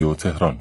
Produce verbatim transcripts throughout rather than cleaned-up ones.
تهران.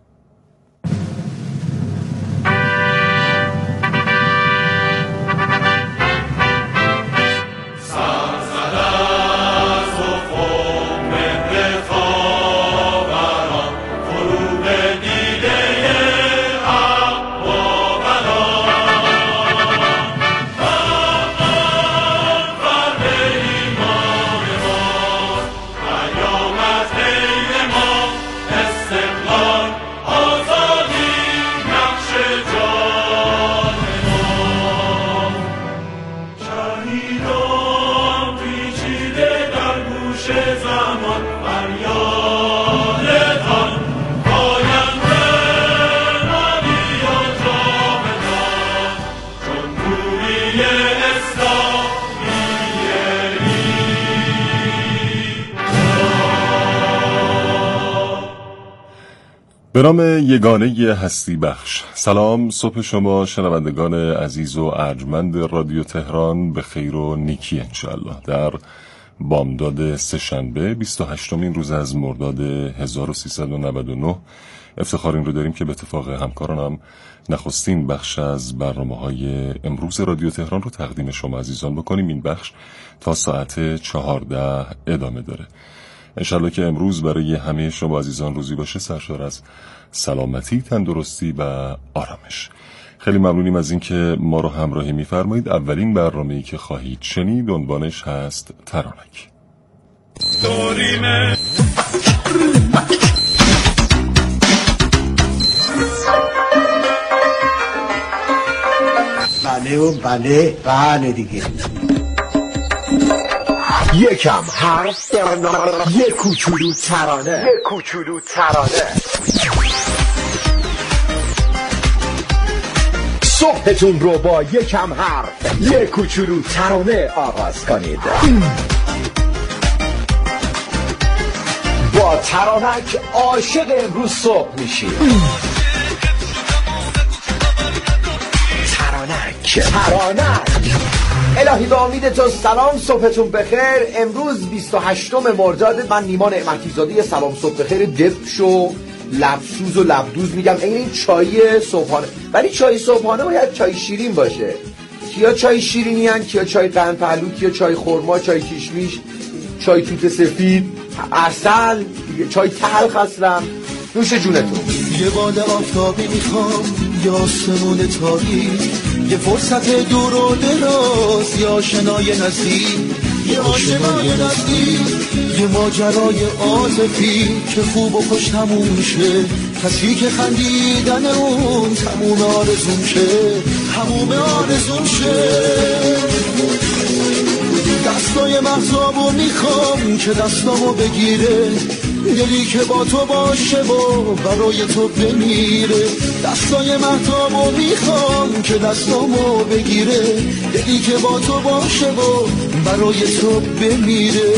به نام یگانه هستی بخش. سلام، صبح شما شنوندگان عزیز و ارجمند رادیو تهران به خیر و نیکی انشاءالله. در بامداد سه‌شنبه بیست و هشتمین روز از مرداد هزار و سیصد و نود و نه افتخار این رو داریم که به اتفاق همکارانم نخستین بخش از برنامه‌های امروز رادیو تهران رو تقدیم شما عزیزان بکنیم. این بخش تا ساعت چهارده ادامه داره. انشالله که امروز برای همه شما عزیزان روزی باشه سرشار از سلامتی، تندرستی و آرامش. خیلی ممنونیم از این که ما رو همراهی می‌فرمایید. اولین برنامه‌ای که خواهید شنید عنوانش هست ترانک. بله و بله بله دیگه. یکم حرف یک کوچولو ترانه یک کوچولو ترانه صبحتون رو با یکم حرف یک کوچولو ترانه آغاز کنید. با ترانک عاشق امروز صبح میشید. ترانک ترانک الهی به امید تو سلام، صبحتون بخیر. امروز بیست و هشتم مرداد. من نیما نعمتی زاده سلام صبح بخیر دبش و لبسوز و لبدوز میگم. این چای صبحانه، ولی چای صبحانه باید چای شیرین باشه. کیا چای شیرینی هن؟ کیا چای قند پهلو، کیا چای خرما، چای کشمیش، چای توت سفید، عسل، چای تلخ هستم. نوش جونتون. یه باد آفتابی میخوام یا آسمون تاریک، یه فرصت دور و دراز یا آشنای نزدیک، یه آشنای نزدیک، یه ماجرای عاطفی که خوب و خوش تموم میشه، کسی که خندیدن اون تموم آرزوم شه، تموم آرزوم شه. دستای مهتابو میخوام که دستامو بگیره، دلی که با تو باشه و برای تو بمیره. دستای مهتابو میخوام که دستامو بگیره، دلی که با تو باشه و برای تو بمیره.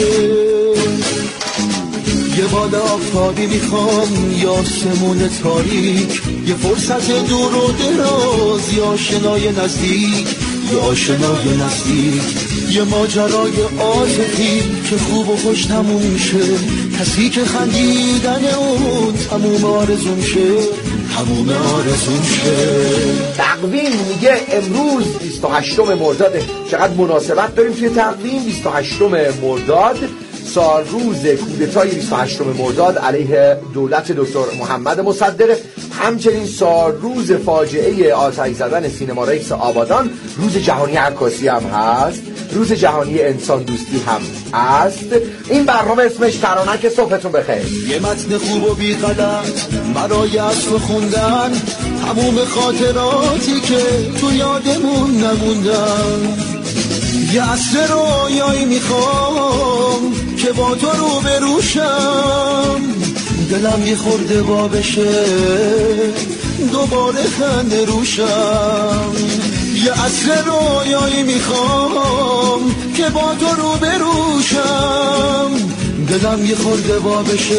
یه باد آفتابی میخوام یا آسمون تاریک، یه فرصت دور و دراز یا آشنای نزدیک، یا آشنای نزدیک، یه ماجرای عاطفی که خوب و خوش تموم شه، کسی که خندیدن اون تموم آرزوم شه، تموم آرزوم شه. تقویم میگه امروز بیست و هشتم مرداده. چقدر مناسبت داریم توی تقویم. بیست و هشتم مرداد سال روز کودتای بیست و هشتم مرداد علیه دولت دکتر محمد مصدق، همچنین سال روز فاجعه آتش زدن سینما رکس آبادان، روز جهانی عکاسی هم هست، روز جهانی انسان دوستی هم هست. این برنامه اسمش ترانک. صبحتون بخیر. یه متن خوب و بی غلط برای اصل خوندن، تموم خاطراتی که تو یادمون نموندن. یه اصل رویایی میخوام که با تو رو بروشم، دلم یه خورده با بشه دوباره خنده روشم. یه اصل رویایی میخوام که با تو رو بروشم، دلم یه خورده با بشه.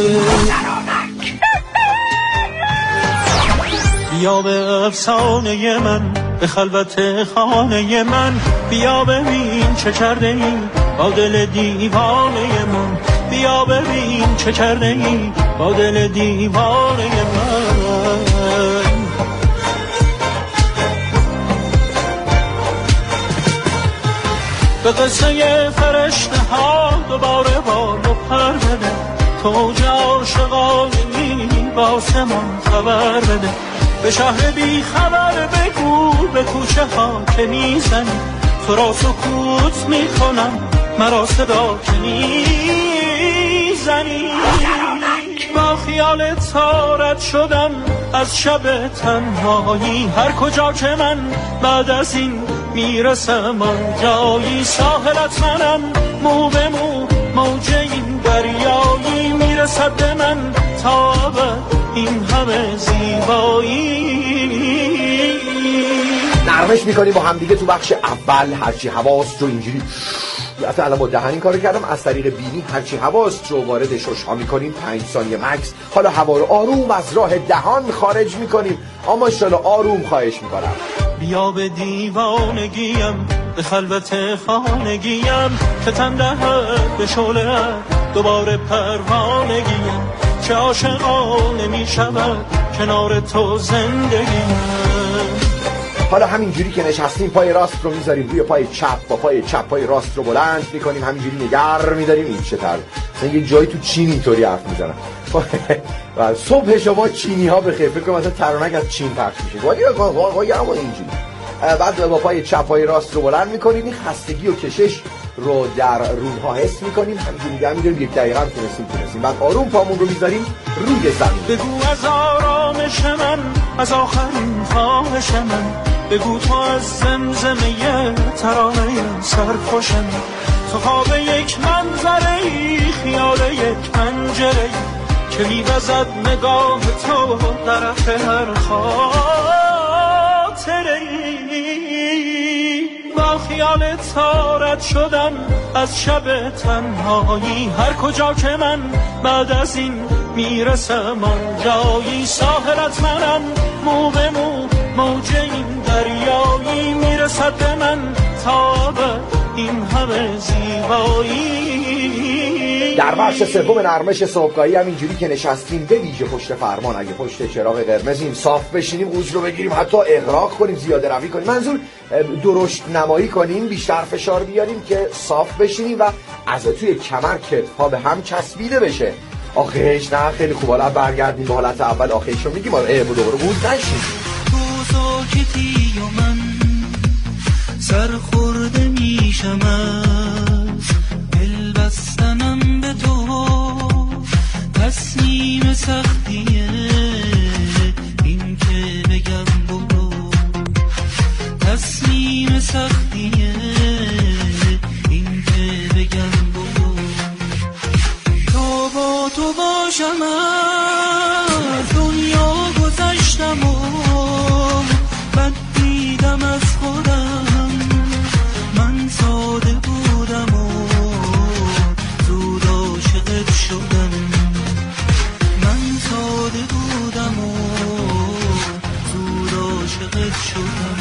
بیا به افسانه من، به خلوت خانه من، بیا ببین چه کرده این با دل دیوانه من. بیا ببین چه کرده ای با دل دیوانه من. به قصه فرشته ها دوباره بال و پر بده، توج عاشقانه واسه من خبر بده. به شهر بی خبر بگو به کوچه ها که میزنی، تو را سکوت میکنم مرا صدا که میزنی. با خیال تارت شدم از شب تنهایی، هر کجا که من بعد از این میرسم آنجایی. ساحلت منم مو به مو موج این دریایی، میرسد به من تا ابد این همه زیبایی. نرمش میکنیم با هم دیگه تو بخش اول. هرچی حواست رو اینجوری یعنی الان با دهن این کارو کردم، از طریق بینی هرچی حواست رو وارد ششها میکنیم، پنج ثانیه مکس. حالا هوا رو آروم از راه دهان خارج میکنیم. اما انشالله آروم خواهش میکنم. بیا به دیوانگیم به خلوت خانگیم، که تن دهد به شعله دوباره پروانگیم. چه عاشقانه میشود کنار تو زندگیم. حالا همینجوری که نشستیم پای راست رو میذاریم روی پای چپ، با پای چپ پای راست رو بلند میکنیم، همینجوری نگر میداریم. این چه طرز مثلا یک جایی تو چین اینطوری حرف میزنن. و صبح شما چینی ها بخیر. فکر کنم مثلا ترانک از چین پخش میشه. ولی اما اینجوری بعد با پای چپ پای راست رو بلند میکنیم. این خستگی و کشش رو در روحها حس میکنیم. همینجوری نگه میداریم یک دقیقه هم تونستیم تونستیم بعد آروم پامون رو میذاریم روی زمین. بگو از آرامش من، از آخرین خواهش من، بگو تو از زمزمه ترانه سرخوشم. تو خواب یک منظره ای، خیال یک پنجره ای، که میوزد نگاه تو طرف هر خاطره ای. با خیال تارت شدم از شب تنهایی، هر کجا که من بعد از این میرسم آنجایی. ساحلت منم مو به مو موج این دریایی، میرسد به من تا به این همه زیبایی. در بخش سوم نرمش صبحگاهی هم اینجوری که نشستیم به ویژه پشت فرمان، اگه پشت چراغ قرمزیم صاف بشینیم، اوج رو بگیریم، حتی اغراق کنیم، زیاده روی کنیم، منظور درشت نمایی کنیم، بیشتر فشار بیاریم که صاف بشینیم و از توی کمر کتف‌ها به هم چسبیده بشه. آخیش نه خیلی خوب. حالا برگردیم به حالت اول. آخیش رو میگیم آره اه دوباره بود نشیم. تو ساکتی و من سرخورده میشم از دل بستنم به تو. تصمیم سختیه این که بگم برو، تصمیم سختیه این که بگم برو. تا با تو باشم از دنیا گذشتم و بد دیدم از خودم. من ساده بودم و زود عاشقت شدم. من ساده بودم و زود عاشقت شدم.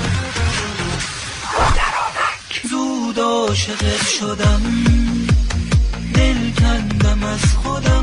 زود عاشقت شدم. دل کندم از خودم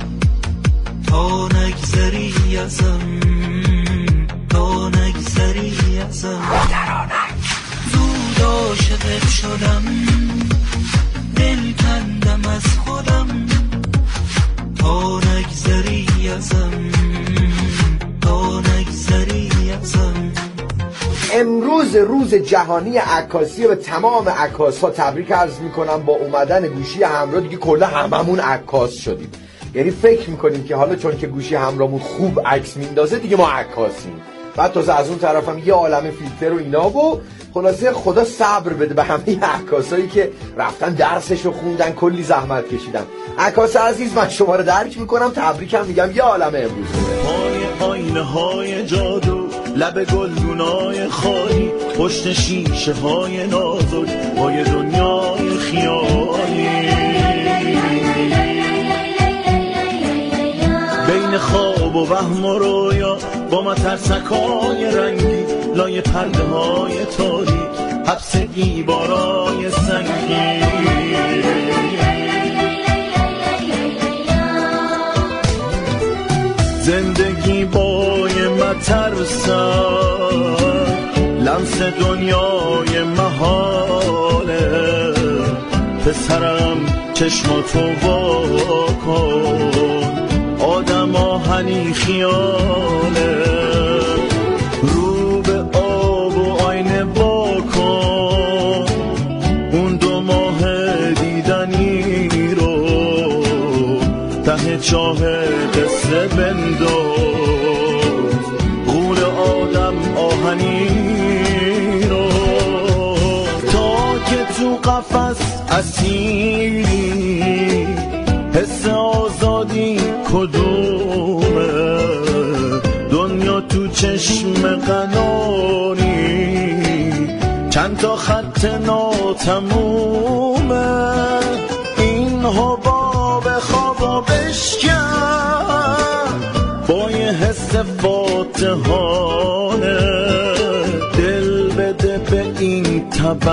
تا نگذری ازم، تا نگذری ازم. زود عاشقت شدم. دل کندم از خودم تا نگذری ازم، تا نگذری ازم. امروز روز جهانی عکاسی. به تمام عکاس‌ها تبریک عرض میکنم. با اومدن گوشی همراه دیگه کلا هممون عکاس شدیم. یعنی فکر میکنیم که حالا چون که گوشی همراهمون خوب عکس میندازه دیگه ما عکاسیم. بعد تازه از اون طرفم یه عالمه فیلتر و اینا. و خلاصه خدا صبر بده به همه عکاسایی که رفتن درسشو خوندن، کلی زحمت کشیدن. عکاس عزیز من شما رو درک میکنم، تبریکم میگم. یه عالمه امروز پای آینه های جادو، لب گلدونای خالی، پشت شیشه های نازک، پای دنیای خیالی، بین خواب و وهم و رویا، با مترسکای رنگی، لای پرده های تاریک، حبس دیوارای سنگی. زندگی بای مترسم، لمس دنیای محاله. پسرم چشماتو وا کن، آدم آهنی خیاله. رو به آب و آینه وا کن، اون دو ماه دیدنی رو ته چاه قصه بنداز. غول آدم آهنی رو تا که تو قفس اسیری، حس آزادی کدومه؟ دنیا تو چشم قناری، چند تا خط ناتمومه. این حباب خوابا بشکن با یه حس فاتحانه. دل بده به این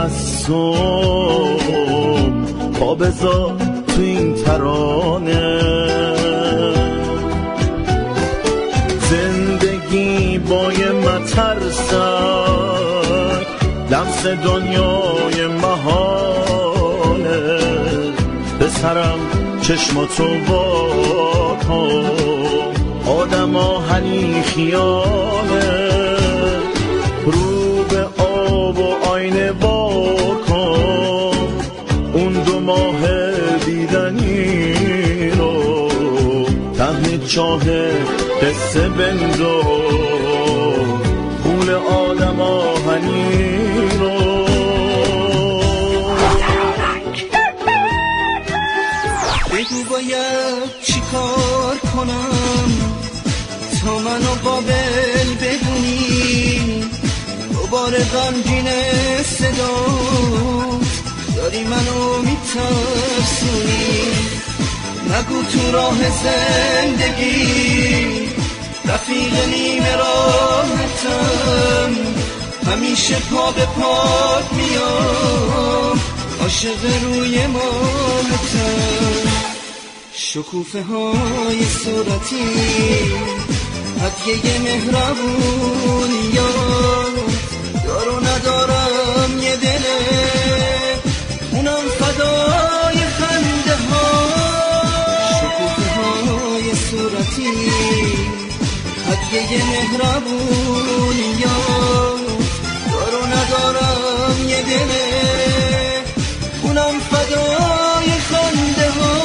تبسم، پا بذار تو این ترانه. زندگی با یه مترسک، لمس دنیای محاله. پسرم چشماتو وا کن، آدم آهنی خیاله. رو به آب و آینه وا کن، اون دو ماه دیدنی رو ته چاه قصه بنداز. غول آدم آهنی رو بگو باید چی کار کنم تا منو قابل بدونی. دوباره غمگین صدا داری منو میترسونی. نگو تو راه زندگی رفیق نیمه راحتم، همیشه پا به پات میام، عاشق روی ماهتم. شکوفه های صورتی هدیه مهربونیات، دارو ندارم یه دله اونم فدای خنده ها. شکوفه های صورتی هدیه مهربونیات، دارو ندارم یه دله اونم فدای خنده ها.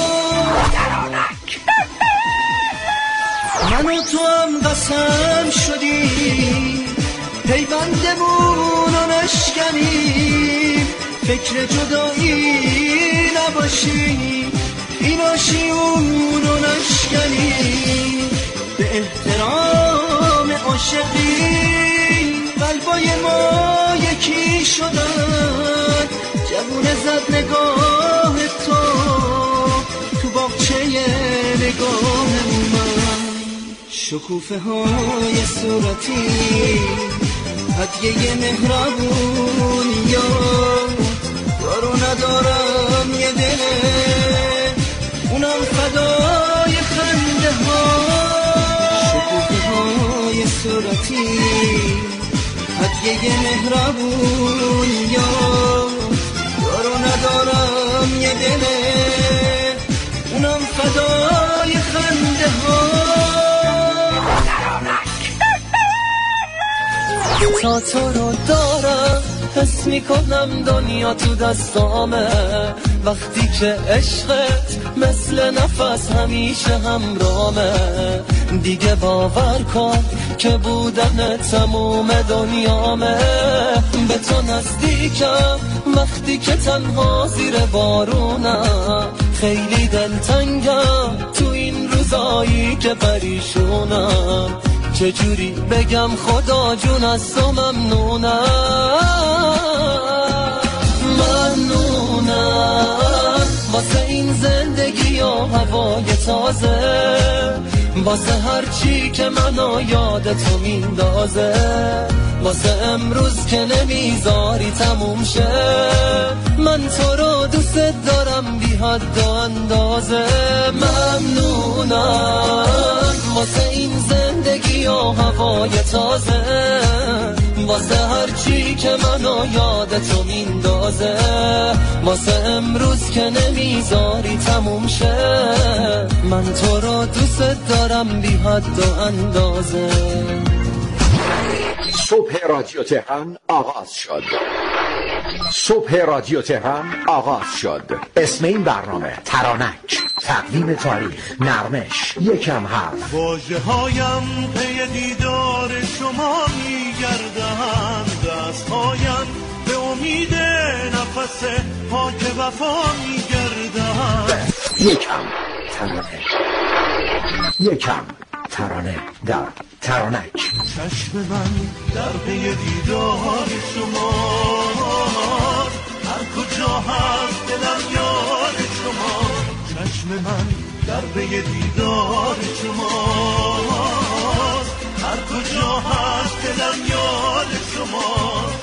من و تو هم قسم شدیم پیوندمون رو نشکنیم، فکر جدایی نباشیم، این آشیون رو نشکنیم. به احترام عاشقی قلبای ما یکی شدن، جوون زد نگاه تو تو باغچه نگاه من. شکوفه های صورتی هدیه مهربونیات، دارو ندارم یه دله اونم فدای خنده ها. شکوفه های صورتی هدیه مهربونیات، دارو ندارم یه دله اونم فدای خنده ها. تا تو رو دارم حس میکنم دنیا تو دستامه، وقتی که عشقت مثل نفس همیشه همرامه. دیگه باور کن که بودن تموم دنیامه، به تو نزدیکم وقتی که تنها زیر بارونم. خیلی دلتنگم تو این روزایی که پریشونم، چجوری بگم خدا جون از تو ممنونم. ممنونم واسه این زندگی و هوای تازه، واسه هر چی که منو یاد تو میندازه، واسه امروز که نمیذاری تموم شه. من تو رو دوست دارم بی حد و اندازه. ممنونم واسه این زندگی و هوای تازه، واسه هر چی که منو یاد تو میندازه، واسه امروز که نمیذاری تموم شه. من تو رو دوست دارم بی حد و اندازه. صبح رادیو تهران آغاز شد. صبح رادیو تهران آغاز شد. اسم این برنامه ترانک، تقویم تاریخ، نرمش، یکم حرف. واژه هایم پی دیدار شما میگردند، دست هایم به امید نفس پاک وفا میگردند. یکم ترانه، یکم ترانه در ترانک. چشم من در پی دیدار شما، هر کجا هست دلم یار شما. چشم من در پی دیدار شما، هر کجا هست دلم یار شما.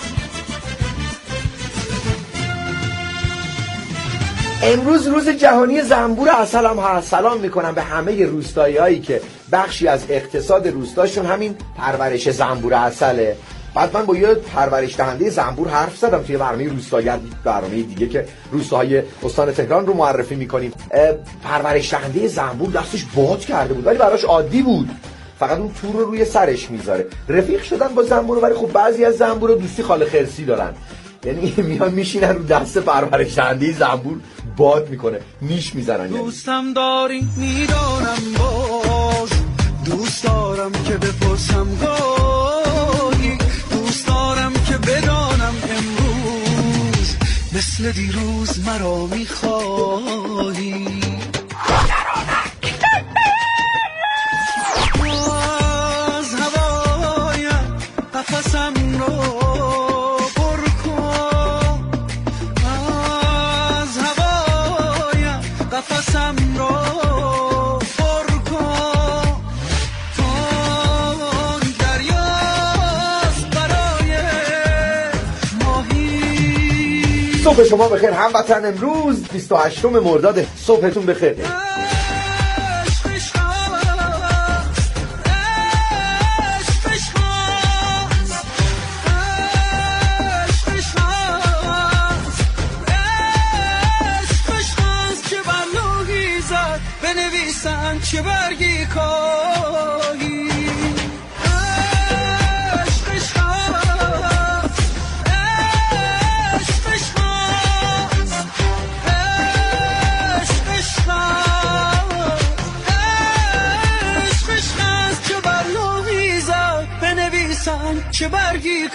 امروز روز جهانی زنبور عسل هم هست. سلام میکنم به همه روستایی هایی که بخشی از اقتصاد روستاشون همین پرورش زنبور عسله. بعد من با یه پرورش دهنده زنبور حرف زدم توی برنامه روستایی، برنامه دیگه که روستاهای استان تهران رو معرفی میکنیم. پرورش دهنده زنبور دستش باد کرده بود ولی براش عادی بود، فقط اون تور رو روی سرش میذاره. رفیق شدن با زنبور، ولی خب بعضی از زنبور دوستی خاله خرسی دارن، یعنی میان میشینن رو دست پرورش دهنده زنبور، باد میکنه، نیش میزنن. دوستم داری میدانم، باز دوست دارم که بپرسم گاهی، دوست دارم که بدانم امروز مثل دیروز مرا میخواهی. از هوایم قفسم رو قفسم رو پر کن، کن دریاست برای ماهی. صبح شما بخیر هموطن. امروز بیست و هشتم مرداد، صبحتون بخیر. چه برگی کاهی، عشق عشق عشق عشق عشق عشق عشق چه بر لوحی زد بنویسم چه برگی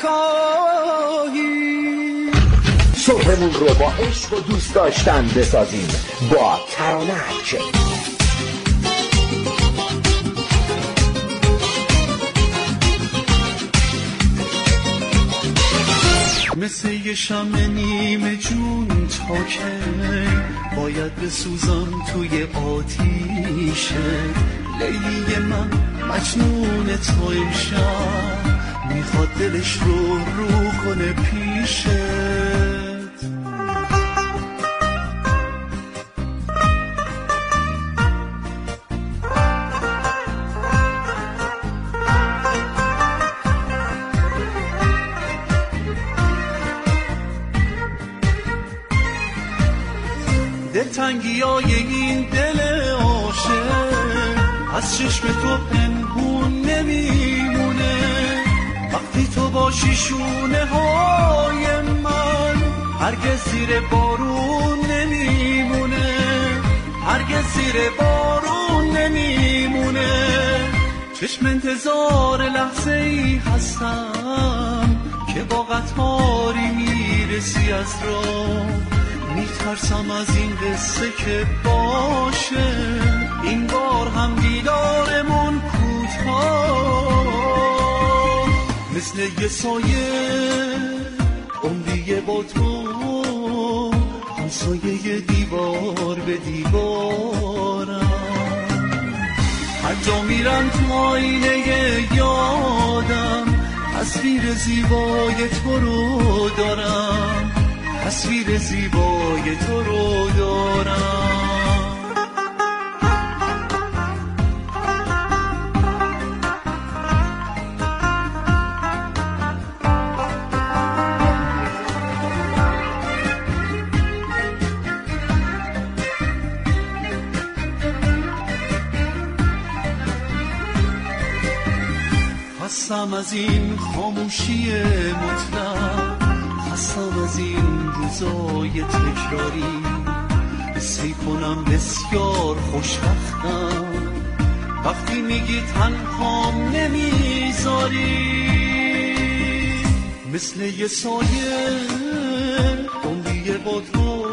کاهی. صبحمون رو با عشق و دوست داشتن بسازیم با ترانک. مثل یه شمع نیمه جون تا که باید بسوزم توی آتیشه. لیلی من مجنون تو امشب میخواد دلش رو رو کنه پیشت. دلتنگیای این دل عاشق از چشم تو پنهون نمیمونه. وقتی تو باشی شونه های من هرگز زیر بارون نمیمونه، هرگز زیر بارون نمیمونه. چشم انتظار لحظه ای هستم که با قطاری میرسی از راه. میترسم از این قصه که باشه این بار هم دیدارمون کوتاه. مثل یه سایه عمریه با تو، همسایه دیوار به دیوارم. هر جا میرم تو آینه یادم تصویر زیبای تو رو دارم، تصویر زیبای تو رو دارم. خستم از این خاموشی مطلق، خستم از این روزای تکراری، حسی کنم بسیار خوشبختم وقتی میگی تنهام نمیذاری. مثل یه سایه عمری با تو،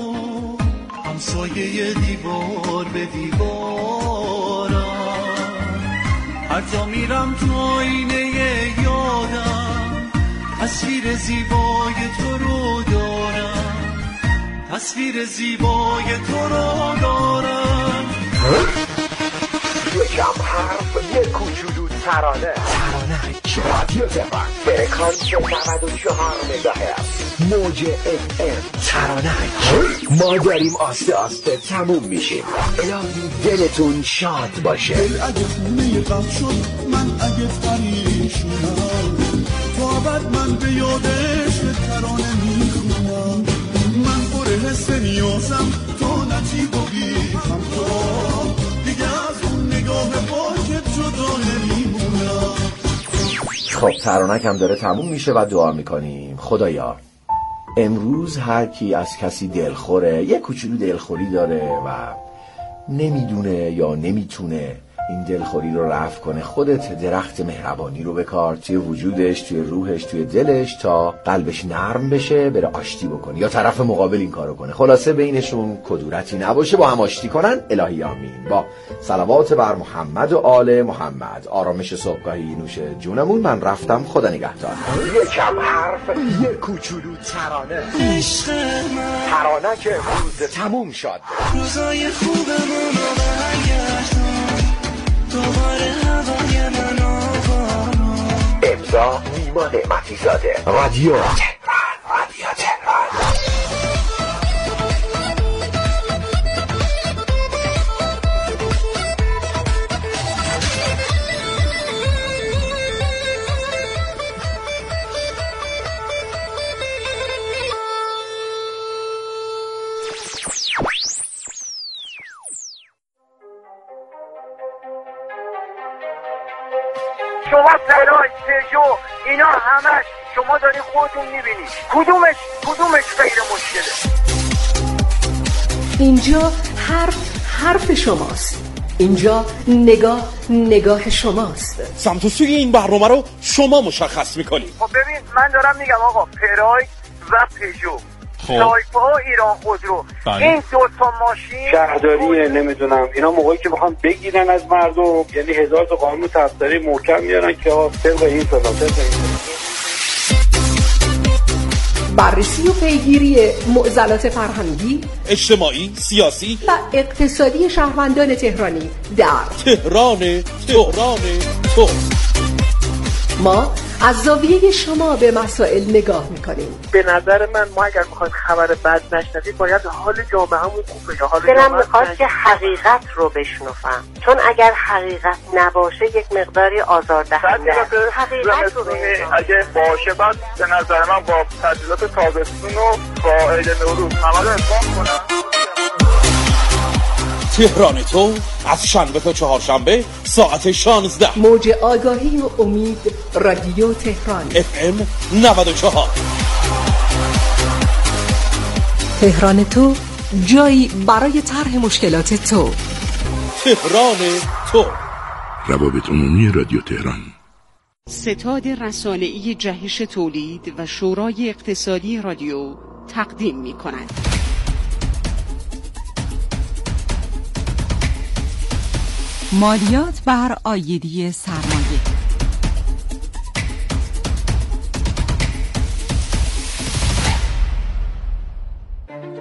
همسایه دیوار به دیوارم. هر جا میرم تو آینه یادم تصویر زیبای تو رو دارم، تصویر زیبای تو رو دارم. یکم حرف، یک کوچولو ترانه. ترانه رادیو تهران، فرکانس نود و چهار مگاهرتز، موج اف ام. ترانه ما داریم آسته آسته تموم میشیم. الهی دلتون شاد باشه. دل اگه خونه غم شد، من اگه پریشونم، تا بعد من به یادش ترانه میخونم. من پر حس نیازم تو نجیب و بیخم، تو دیگه از اون نگاه پاکت جدا نمیمونم. خب ترانک هم داره تموم میشه و دعا میکنیم خدایا امروز هر کی از کسی دلخوره، یه کوچولو دلخوری داره و نمیدونه یا نمیتونه این دلخوری رو رفع کنه، خودت درخت مهربانی رو بکار توی وجودش، توی روحش، توی دلش تا قلبش نرم بشه، بره آشتی بکنه یا طرف مقابل این کارو کنه. خلاصه بینشون کدورتی نباشه، با هم آشتی کنن. الهی آمین. با صلوات بر محمد و آل محمد. آرامش صبحگاهی نوش جونمون. من رفتم، خدا نگهدار. یکم حرف، یک کوچولو ترانه. ترانه که روز تموم شد. روزای خوبمون رو برگردون، دوباره هوای من آوارو. امضا نیما نعمتی زاده. رادیو تهران، رادیو تهران. شما فلاش پژو اینا همش شما دارین خودتون میبینید، کدومش کدومش غیر مشکله. اینجا حرف حرف شماست، اینجا نگاه نگاه شماست. سمت و سوی این برنامه رو شما مشخص میکنید. خب ببین من دارم میگم آقا پراید و پژو، سایپا ایران خودرو، این دو تا ماشین شهرداریه نمیدونم اینا موقعی که بخوام بگیرن از مردم، یعنی هزار تا قانون تفتری محکم میارن که ها طبق این فلان طبق این. بررسی و پیگیری معضلات فرهنگی، اجتماعی، سیاسی و اقتصادی شهروندان تهرانی در تهران تهران تو. ما از زاویه شما به مسائل نگاه میکنیم. به نظر من ما اگر میخوایم خبر بد نشنویم باید حال جامعهمون خوب بشه. حال دلم میخواد که حقیقت رو بشنوم، چون اگر حقیقت نباشه یک مقداری آزاردهنده. حقیقت رو بشنوم اگه باشه بعد به نظر من با تعطیلات تابستون و با عید نوروز همه رو اتفاق کنن. تهران تو از شنبه تا چهارشنبه ساعت شانزده. موج آگاهی و امید، رادیو تهران اف ام نود و چهار. تهران تو، جایی برای طرح مشکلات تو. تهران تو. روابط عمومی رادیو تهران. ستاد رسانه‌ای جهش تولید و شورای اقتصادی رادیو تقدیم می‌کند. مالیات بر عایدی سرمایه.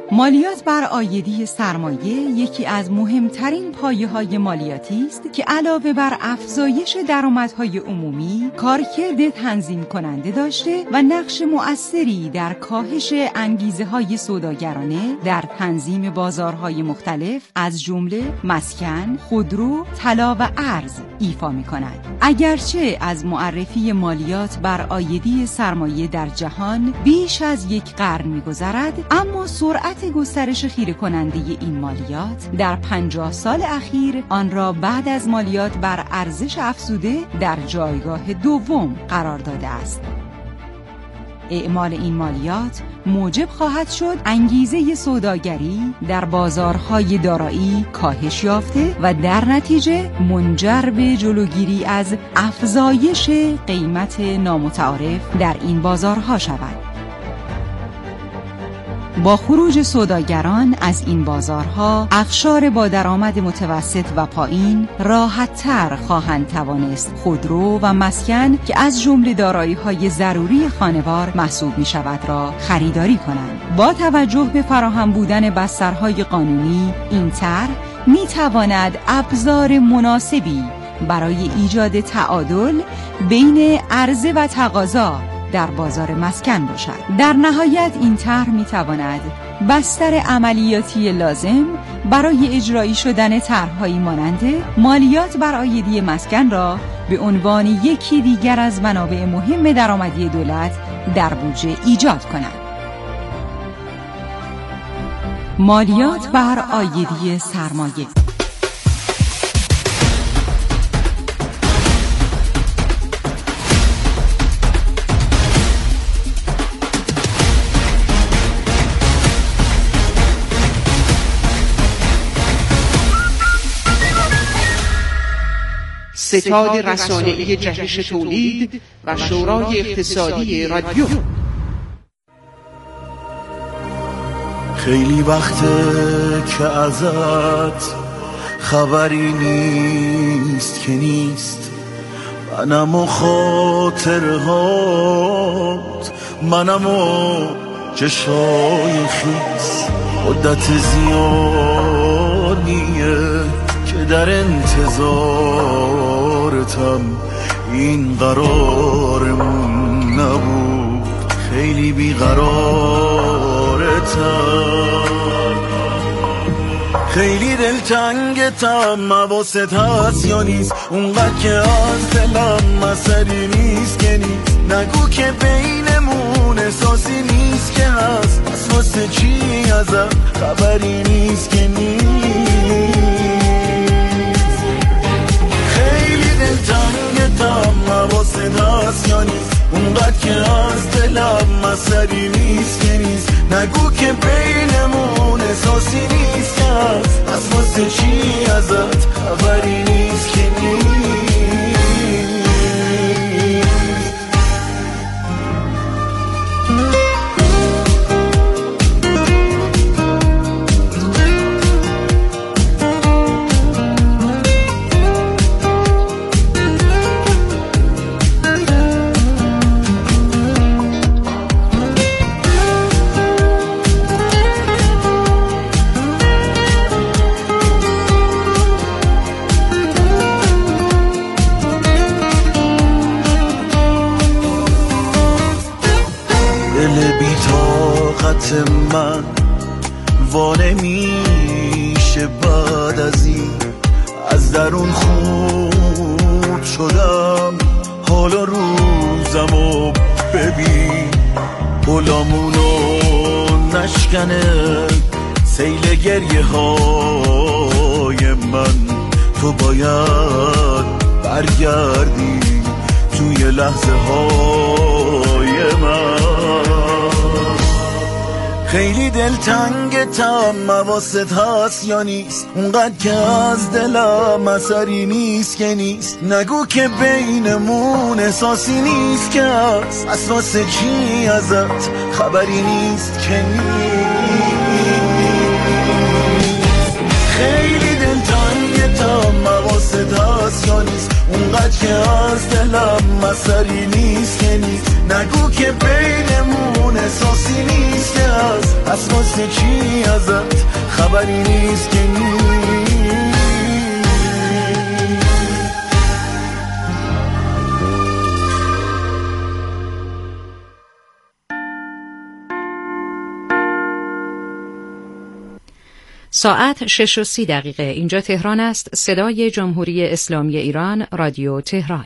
مالیات بر عایدی سرمایه یکی از مهمترین پایه‌های مالیاتی است که علاوه بر افزایش درآمدهای عمومی، کارکرد تنظیم کننده داشته و نقش مؤثری در کاهش انگیزه‌های سوداگرانه در تنظیم بازارهای مختلف از جمله مسکن، خودرو، طلا و ارز ایفا می‌کند. اگرچه از معرفی مالیات بر عایدی سرمایه در جهان بیش از یک قرن می‌گذرد، اما سرعت گسترش خیره کننده این مالیات در پنجاه سال اخیر آن را بعد از مالیات بر ارزش افزوده در جایگاه دوم قرار داده است. اعمال این مالیات موجب خواهد شد انگیزه سوداگری در بازارهای دارایی کاهش یافته و در نتیجه منجر به جلوگیری از افزایش قیمت نامتعارف در این بازارها شود. با خروج سوداگران از این بازارها، اقشار با درآمد متوسط و پایین راحت‌تر خواهند توانست خودرو و مسکن که از جمله دارایی‌های ضروری خانوار محسوب می‌شود را خریداری کنند. با توجه به فراهم بودن بسترهای قانونی، این طرح می‌تواند ابزار مناسبی برای ایجاد تعادل بین عرضه و تقاضا در بازار مسکن باشد. در نهایت این طرح می‌تواند بستر عملیاتی لازم برای اجرایی شدن طرح‌هایی مانند مالیات بر عایدی مسکن را به عنوان یکی دیگر از منابع مهم درآمدی دولت در بودجه ایجاد کند. مالیات بر عایدی سرمایه. ستاد رسانه‌ای جهش تولید و شورای اقتصادی رادیو. خیلی وقته که ازت خبری نیست که نیست، منم و خاطرهات، منم و چشای خیس. مدت زیادیه که در انتظارتم، این قرارمون نبود، خیلی بیقرارتم، خیلی دلتنگتم. حواست هست یا نیست اونقدر که از دلم مسئله نیست که نیست، نگو که بینمون احساسی نیست که هست، پس واسه چی ازم خبری نیست که نیست. دلتنگتم حواست هست یا نیست اونقدر که از دلم مسئله نیست که نیست، نگو که بینمون احساسی نیست که هست، پس واسه چی ازت خبری نیست که نیست. من وانه میشه بعد از این، از درون خورد شدم، حالا روزمو ببین، غلامونو نشکنه سیل گریه های من، تو باید برگردی توی لحظه های من. خیلی دلتنگتم حواست هست یا نیست اونقدر که از دلم اثری نیست که نیست، نگو که بینمون احساسی نیست که هست، پس واسه چی ازت خبری نیست که نیست. خیلی دلتنگتم حواست هست یا نیست اونقدر که از دلم اثری نیست که نیست، نگو که بینمون احساسی نیست که هست، پس واسه چی ازت خبری نیست که نیست. ساعت شش و سی دقیقه. اینجا تهران است. صدای جمهوری اسلامی ایران، رادیو تهران.